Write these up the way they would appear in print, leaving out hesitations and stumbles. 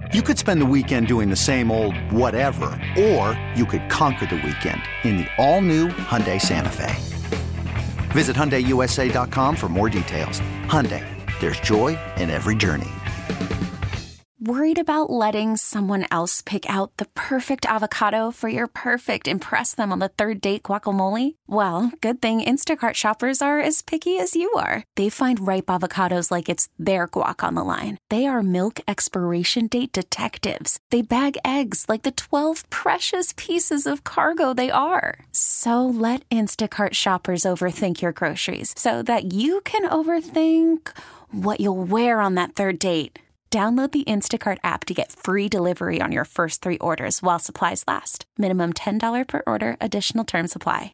You could spend the weekend doing the same old whatever, or you could conquer the weekend in the all-new Hyundai Santa Fe. Visit HyundaiUSA.com for more details. Hyundai, there's joy in every journey. Worried about letting someone else pick out the perfect avocado for your perfect impress them on the third date guacamole? Well, good thing Instacart shoppers are as picky as you are. They find ripe avocados like it's their guac on the line. They are milk expiration date detectives. They bag eggs like the 12 precious pieces of cargo they are. So let Instacart shoppers overthink your groceries so that you can overthink what you'll wear on that third date. Download the Instacart app to get free delivery on your first 3 orders while supplies last. Minimum $10 per order. Additional terms apply.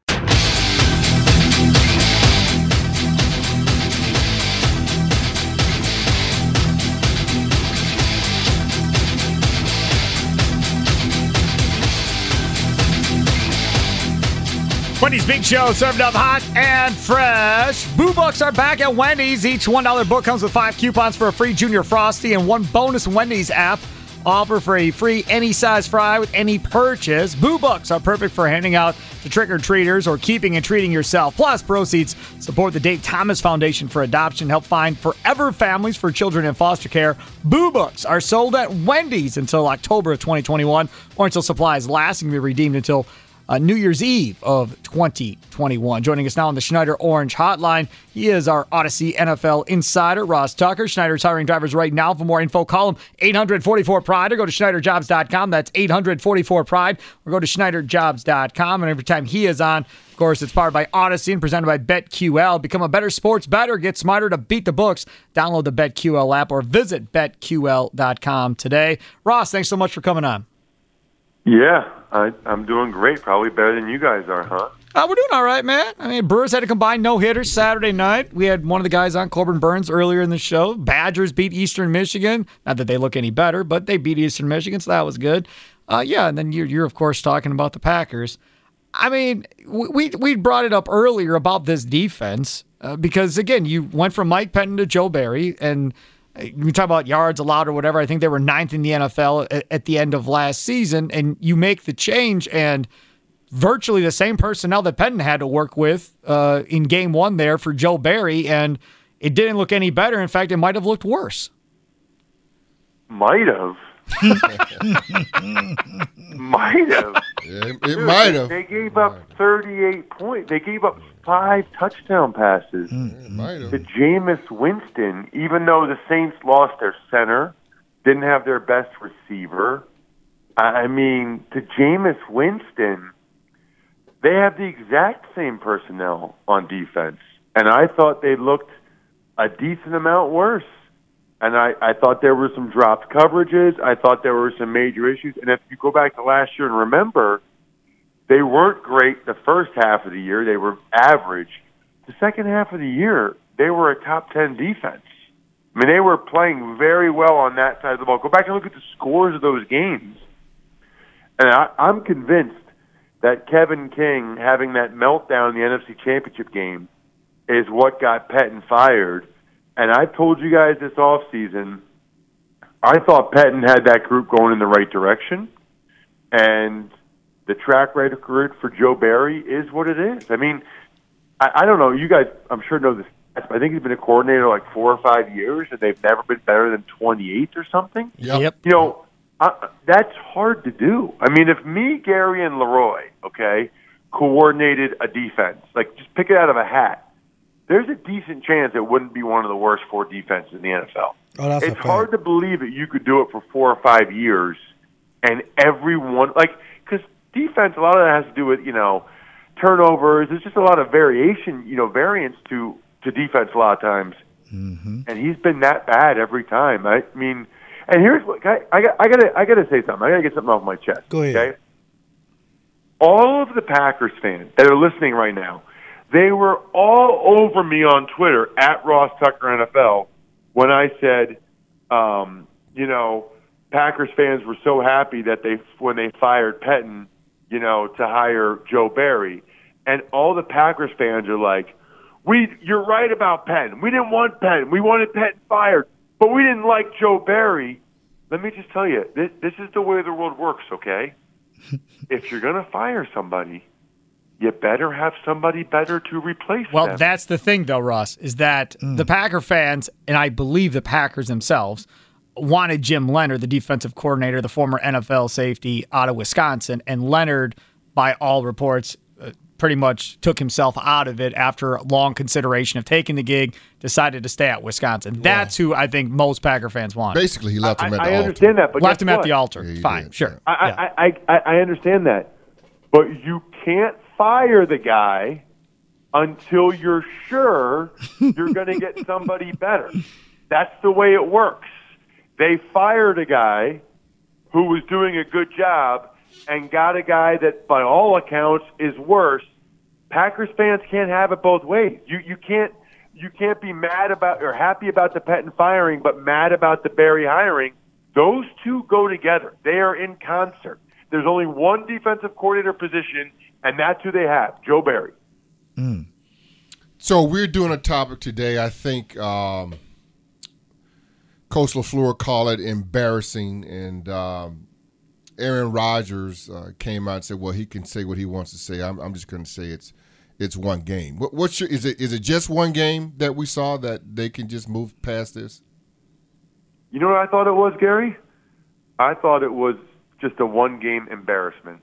Wendy's Big Show, served up hot and fresh. Boo Books are back at Wendy's. Each $1 book comes with 5 coupons for a free Junior Frosty and 1 bonus Wendy's app offer for a free any size fry with any purchase. Boo Books are perfect for handing out to trick-or-treaters or keeping and treating yourself. Plus, proceeds support the Dave Thomas Foundation for Adoption, help find forever families for children in foster care. Boo Books are sold at Wendy's until October of 2021 or until supplies last and can be redeemed until New Year's Eve of 2021. Joining us now on the Schneider Orange Hotline, he is our Odyssey NFL insider, Ross Tucker. Schneider's hiring drivers right now. For more info, call him 844-PRIDE or go to SchneiderJobs.com. That's 844-PRIDE or go to SchneiderJobs.com. And every time he is on, of course, it's powered by Odyssey and presented by BetQL. Become a better sports bettor. Get smarter to beat the books. Download the BetQL app or visit BetQL.com today. Ross, thanks so much for coming on. Yeah, I'm doing great. Probably better than you guys are, huh? We're doing all right, man. I mean, Brewers had a combined no-hitter Saturday night. We had one of the guys on, Corbin Burns, earlier in the show. Badgers beat Eastern Michigan. Not that they look any better, but they beat Eastern Michigan, so that was good. Yeah, and then you're of course, talking about the Packers. I mean, we brought it up earlier about this defense because, again, you went from Mike Pettin to Joe Barry, and you talk about yards allowed or whatever. I think they were 9th in the NFL at the end of last season, and you make the change, and virtually the same personnel that Pettin had to work with in game 1 there for Joe Barry, and it didn't look any better. In fact, it might have looked worse. Might have. Might have. It might have. They gave up 38 points. They gave up 5 touchdown passes to Jameis Winston, even though the Saints lost their center, didn't have their best receiver. I mean, to Jameis Winston, they have the exact same personnel on defense, and I thought they looked a decent amount worse. And I thought there were some dropped coverages. I thought there were some major issues. And if you go back to last year and remember, they weren't great the first half of the year. They were average. The second half of the year, they were a top 10 defense. I mean, they were playing very well on that side of the ball. Go back and look at the scores of those games. And I'm convinced that Kevin King having that meltdown in the NFC Championship game is what got Pettin fired. And I told you guys this offseason, I thought Pettin had that group going in the right direction. And the track record for Joe Barry is what it is. I mean, I don't know. You guys, I'm sure, know this. But I think he's been a coordinator like 4 or 5 years, and they've never been better than 28th or something. Yep. You know, that's hard to do. I mean, if me, Gary, and Leroy, coordinated a defense, like just pick it out of a hat, there's a decent chance it wouldn't be one of the worst 4 defenses in the NFL. Oh, it's hard to believe that you could do it for 4 or 5 years, and everyone because defense, a lot of that has to do with turnovers. There's just a lot of variation, variance to defense a lot of times, and he's been that bad every time. I mean, and here's what I gotta say something. I gotta get something off my chest. Go ahead. Okay, all of the Packers fans that are listening right now. They were all over me on Twitter at Ross Tucker NFL when I said, Packers fans were so happy that when they fired Pettin, to hire Joe Barry, and all the Packers fans are like, "You're right about Pettin. We didn't want Pettin. We wanted Pettin fired, but we didn't like Joe Barry." let me just tell you, this is the way the world works, okay? If you're going to fire somebody, you better have somebody better to replace them. Well, that's the thing, though, Russ, is that the Packer fans, and I believe the Packers themselves, wanted Jim Leonard, the defensive coordinator, the former NFL safety out of Wisconsin, and Leonard, by all reports, pretty much took himself out of it after long consideration of taking the gig, decided to stay at Wisconsin. That's who I think most Packer fans want. Basically, he left him at the altar. I understand that, but left him what? at the altar. Yeah, Fine, did. sure. I understand that, but you can't fire the guy until you're sure you're going to get somebody better. That's the way it works. They fired a guy who was doing a good job and got a guy that, by all accounts, is worse. Packers fans can't have it both ways. You can't be mad about or happy about the Pettine firing, but mad about the Berry hiring. Those two go together. They are in concert. There's only one defensive coordinator position, and that's who they have, Joe Barry. So we're doing a topic today. I think Coach LaFleur called it embarrassing, and Aaron Rodgers came out and said, "Well, he can say what he wants to say. I'm just going to say it's one game." Is it just one game that we saw that they can just move past this? You know what I thought it was, Gary? I thought it was just a one-game embarrassment.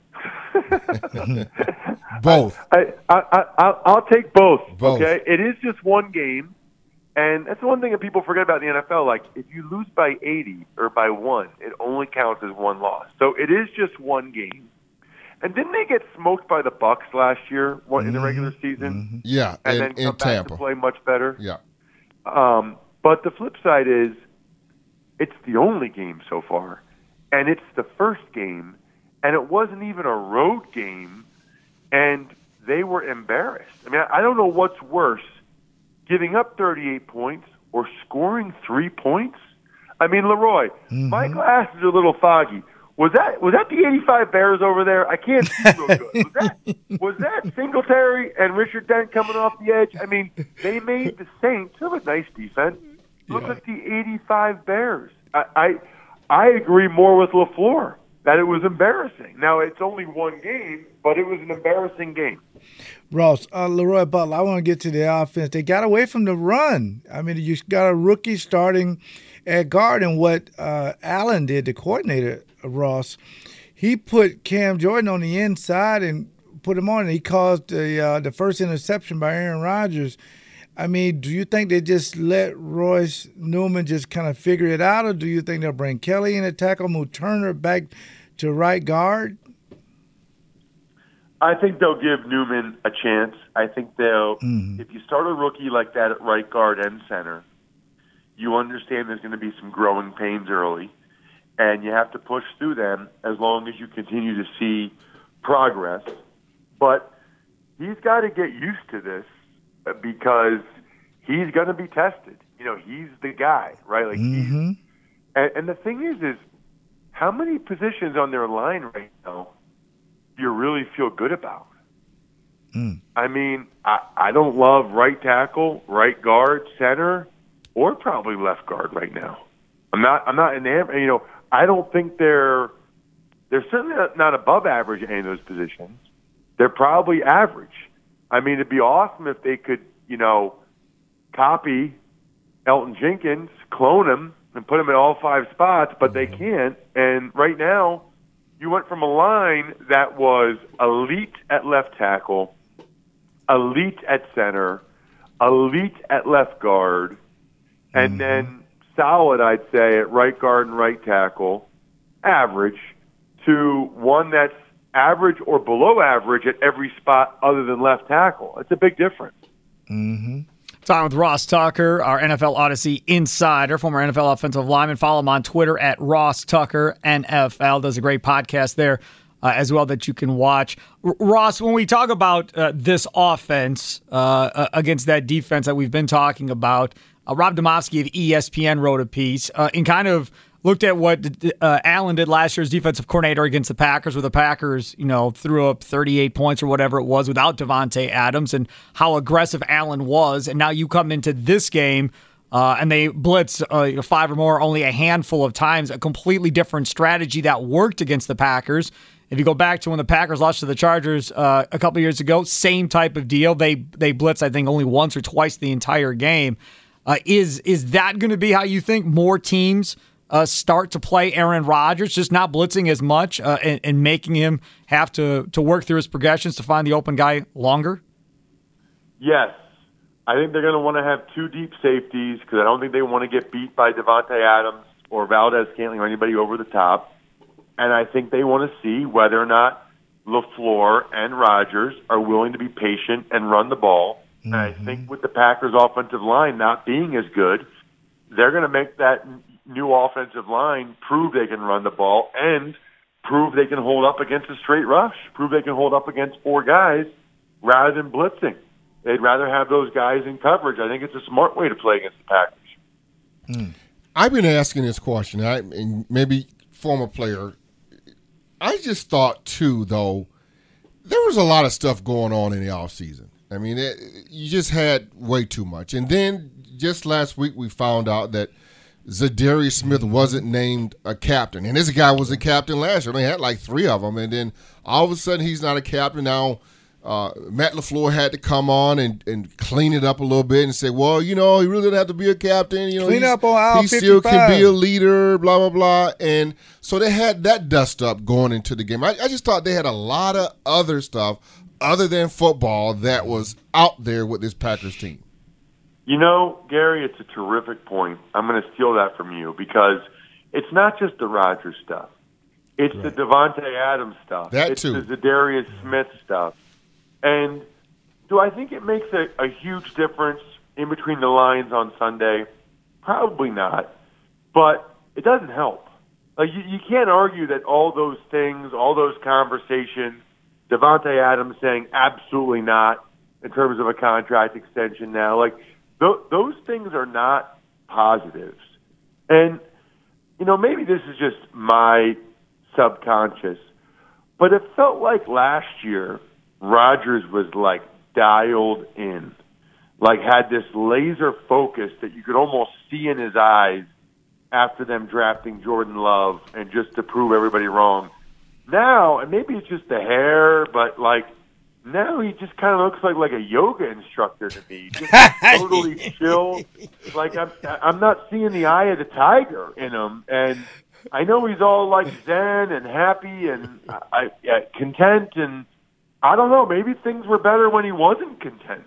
Both. I'll take both. Both. Okay, it is just one game. And that's the one thing that people forget about in the NFL. Like, if you lose by 80 or by 1, it only counts as one loss. So it is just one game. And didn't they get smoked by the Bucs last year in the regular season? Yeah, and then come in back Tampa. to play much better? Yeah. But the flip side is it's the only game so far. And it's the first game. And it wasn't even a road game. And they were embarrassed. I mean, I don't know what's worse, giving up 38 points or scoring 3 points. I mean, Leroy, my glasses are a little foggy. Was that the 85 Bears over there? I can't see real good. Was that Singletary and Richard Dent coming off the edge? I mean, they made the Saints have a nice defense. Look like the 85 Bears. I agree more with LaFleur that it was embarrassing. Now, it's only one game, but it was an embarrassing game. Ross, Leroy Butler, I want to get to the offense. They got away from the run. I mean, you got a rookie starting at guard, and what Allen did, the coordinator, Ross, he put Cam Jordan on the inside and put him on. He caused the first interception by Aaron Rodgers. I mean, do you think they just let Royce Newman just kind of figure it out, or do you think they'll bring Kelly in to tackle, move Turner back to right guard? I think they'll give Newman a chance. I think they'll if you start a rookie like that at right guard and center, you understand there's going to be some growing pains early, and you have to push through them as long as you continue to see progress. But he's got to get used to this because he's going to be tested. You know, he's the guy, right? Like and the thing is how many positions on their line right now do you really feel good about? I mean, I don't love right tackle, right guard, center, or probably left guard right now. I'm not enamored. You know, I don't think they're certainly not above average at any of those positions. They're probably average. I mean, it'd be awesome if they could, you know, copy Elton Jenkins, clone him, and put him in all 5 spots, but they can't. And right now, you went from a line that was elite at left tackle, elite at center, elite at left guard, and then solid, I'd say, at right guard and right tackle, average, to one that's average or below average at every spot other than left tackle. It's a big difference. Talking with Ross Tucker, our NFL Odyssey insider, former NFL offensive lineman. Follow him on Twitter at Ross Tucker NFL. Does a great podcast there as well that you can watch. Ross, when we talk about this offense against that defense that we've been talking about, Rob Demovsky of ESPN wrote a piece and kind of looked at what Allen did last year as defensive coordinator against the Packers, where the Packers, you know, threw up 38 points or whatever it was without Davante Adams, and how aggressive Allen was. And now you come into this game and they blitz 5 or more only a handful of times, a completely different strategy that worked against the Packers. If you go back to when the Packers lost to the Chargers a couple years ago, same type of deal. They blitz, I think, only once or twice the entire game. Is that going to be how you think more teams start to play Aaron Rodgers, just not blitzing as much and making him have to work through his progressions to find the open guy longer? Yes. I think they're going to want to have 2 deep safeties because I don't think they want to get beat by Devontae Adams or Valdez-Scantling or anybody over the top. And I think they want to see whether or not LaFleur and Rodgers are willing to be patient and run the ball. Mm-hmm. And I think with the Packers' offensive line not being as good, they're going to make that new offensive line prove they can run the ball and prove they can hold up against a straight rush, prove they can hold up against 4 guys rather than blitzing. They'd rather have those guys in coverage. I think it's a smart way to play against the Packers. I've been asking this question, and maybe former player. I just thought, too, though, there was a lot of stuff going on in the offseason. I mean, you just had way too much. And then just last week we found out that Zadarius Smith wasn't named a captain. And this guy was a captain last year. They had like 3 of them. And then all of a sudden he's not a captain. Now Matt LaFleur had to come on and clean it up a little bit and say, well, he really doesn't have to be a captain. Clean up on aisle 55. He still can be a leader, blah, blah, blah. And so they had that dust up going into the game. I just thought they had a lot of other stuff other than football that was out there with this Packers team. Gary, it's a terrific point. I'm going to steal that from you because it's not just the Rodgers stuff. It's the Devontae Adams stuff. It's the Zadarius Smith stuff. And do I think it makes a huge difference in between the lines on Sunday? Probably not. But it doesn't help. You can't argue that all those things, all those conversations, Devontae Adams saying absolutely not in terms of a contract extension now, those things are not positives. And, maybe this is just my subconscious, but it felt like last year Rodgers was dialed in, had this laser focus that you could almost see in his eyes after them drafting Jordan Love and just to prove everybody wrong. Now, and maybe it's just the hair, but now he just kind of looks like a yoga instructor to me, just totally chill. I'm not seeing the eye of the tiger in him, and I know he's all zen and happy and content, and I don't know. Maybe things were better when he wasn't content.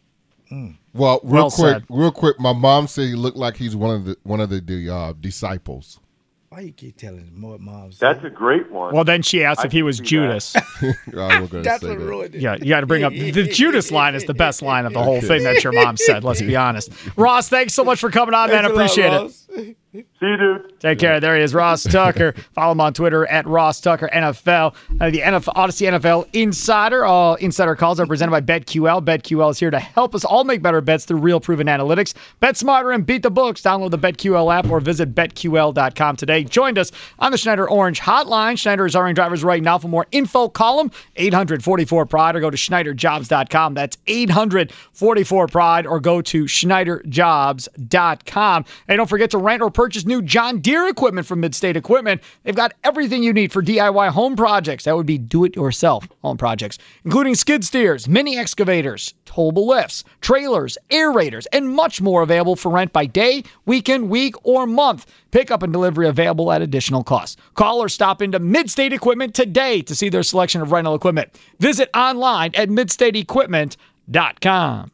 Well, real quick. My mom said he looked like he's one of the disciples. Why you keep telling him what Mom said? That's a great one. Well, then she asked if he was Judas. That's what ruined it. Yeah, you got to bring up the Judas line is the best line of the whole thing that your mom said. Let's be honest. Ross, thanks so much for coming on, man. Appreciate it. See you, dude. Take care. There he is, Ross Tucker. Follow him on Twitter at Ross Tucker NFL. The Odyssey NFL Insider. All insider calls are presented by BetQL. BetQL is here to help us all make better bets through real proven analytics. Bet smarter and beat the books. Download the BetQL app or visit BetQL.com today. Joined us on the Schneider Orange Hotline. Schneider is hiring drivers right now. For more info, call them 844-PRIDE or go to SchneiderJobs.com. That's 844-PRIDE or go to SchneiderJobs.com. And don't forget to rent or purchase new John Deere equipment from Midstate Equipment. They've got everything you need for DIY home projects. That would be do-it-yourself home projects, including skid steers, mini excavators, towable lifts, trailers, aerators, and much more available for rent by day, weekend, week, or month. Pickup and delivery available at additional costs. Call or stop into Midstate Equipment today to see their selection of rental equipment. Visit online at midstateequipment.com.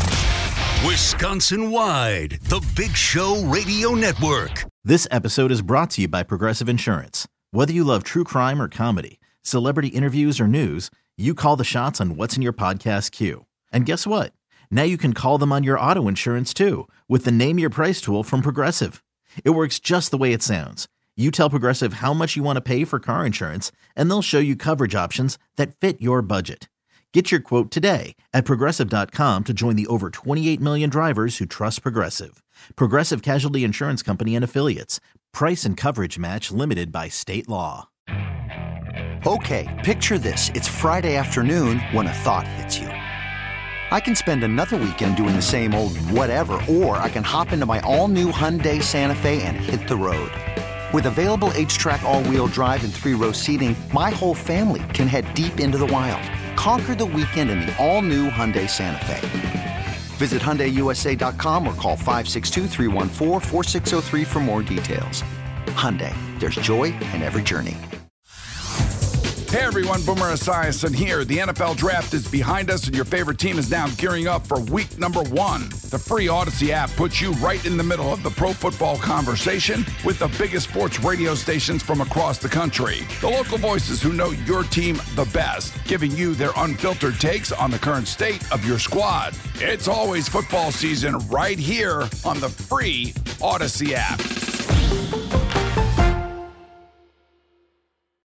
Wisconsin-wide, the Big Show Radio Network. This episode is brought to you by Progressive Insurance. Whether you love true crime or comedy, celebrity interviews or news, you call the shots on what's in your podcast queue. And guess what? Now you can call them on your auto insurance too with the Name Your Price tool from Progressive. It works just the way it sounds. You tell Progressive how much you want to pay for car insurance, and they'll show you coverage options that fit your budget. Get your quote today at Progressive.com to join the over 28 million drivers who trust Progressive. Progressive Casualty Insurance Company and Affiliates. Price and coverage match limited by state law. Okay, picture this. It's Friday afternoon when a thought hits you. I can spend another weekend doing the same old whatever, or I can hop into my all-new Hyundai Santa Fe and hit the road. With available H-Track all-wheel drive and 3-row seating, my whole family can head deep into the wild. Conquer the weekend in the all-new Hyundai Santa Fe. Visit HyundaiUSA.com or call 562-314-4603 for more details. Hyundai, there's joy in every journey. Hey everyone, Boomer Esiason here. The NFL Draft is behind us and your favorite team is now gearing up for week number 1. The free Odyssey app puts you right in the middle of the pro football conversation with the biggest sports radio stations from across the country. The local voices who know your team the best, giving you their unfiltered takes on the current state of your squad. It's always football season right here on the free Odyssey app.